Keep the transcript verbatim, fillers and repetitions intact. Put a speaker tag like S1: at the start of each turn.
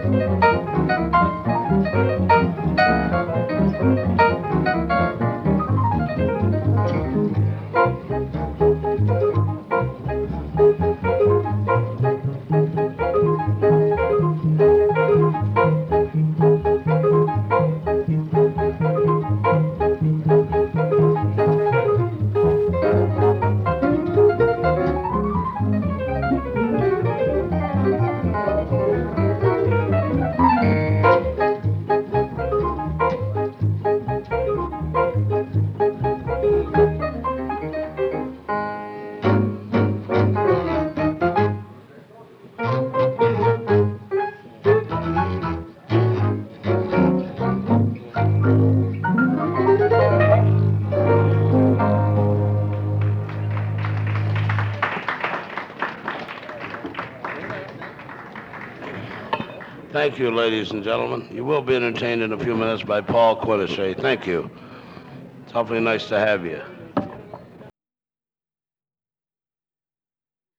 S1: Thank you, ladies and gentlemen. You will be entertained in a few minutes by Paul Quinish. Thank you. It's awfully nice to have you.